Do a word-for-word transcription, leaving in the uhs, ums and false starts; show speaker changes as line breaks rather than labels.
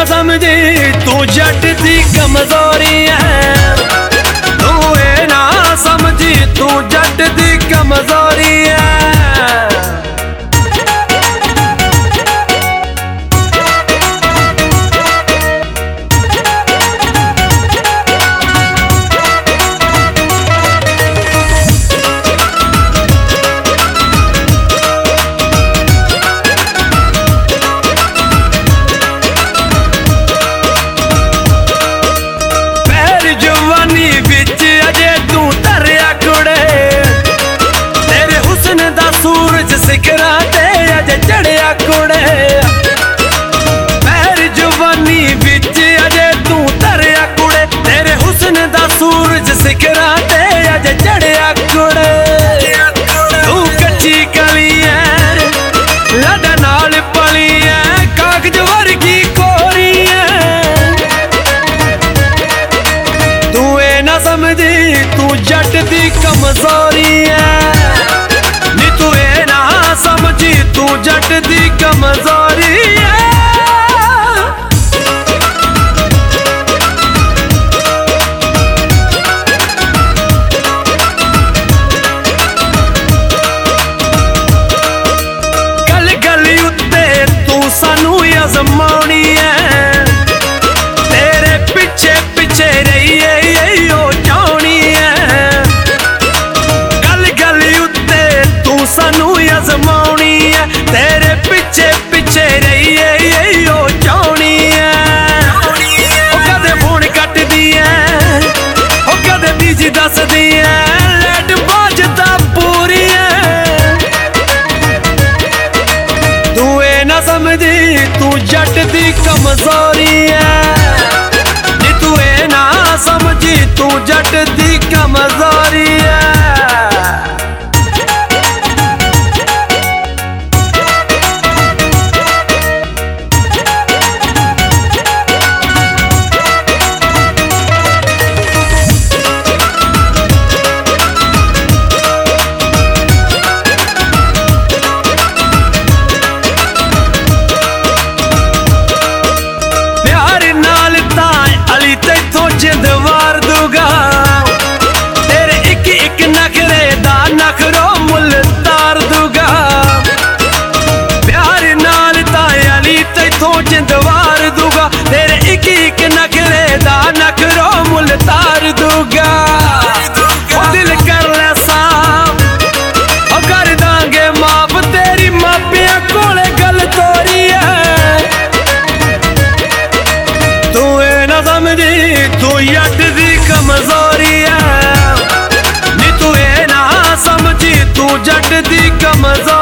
समझी तू जट दी कमजोरी है। तू ये ना समझी तू जट दी कमजोरी है। सिखरा ते अज चढ़िया कुड़े पैर जवानी बिच अजे तू धरिया कुड़े। तेरे हुस्न दा सूरज सिखरा ते अज चढ़िया कुड़े। तू कच्ची कली है लड़ा नाल पली है कागज वर्गी कोरी है। तू ये ना समझी तू जट दी कमजोरी है। समझी तू जट दी कमजोरी है। गल गली उत्ते तू सानू अजमानी है। तेरे पिछे पिछे रही ओ जानी है। गल गली उत्ते तू सानू अजमानी है। तेरे पिछे पिछे रही ओ जानी है। ओ कदे फोन कट दी है ओ कदे बीजी दस दी है। लैट बाजदा पूरी है। तू ये ना समझी तू जट दी कमजोरी है। नी तू ये ना समझी तू जट दी कमजोरी है। जिंद वार दूंगा तेरे एक एक नखरे दा नखरो मुल तार दूंगा। प्यार नाल ताली तैथों जिंद वार दूंगा। तेरे एक एक नखरे दा नखरो मुल तार दूंगा। ओ दिल कर ले साफ ओ कर दांगे माफ तेरी मापिया कोले गल तोरी है। तू ये ना समझी तू जट दी कमजोरी है। नी तू ये ना समझी तू जट दी कमजोरी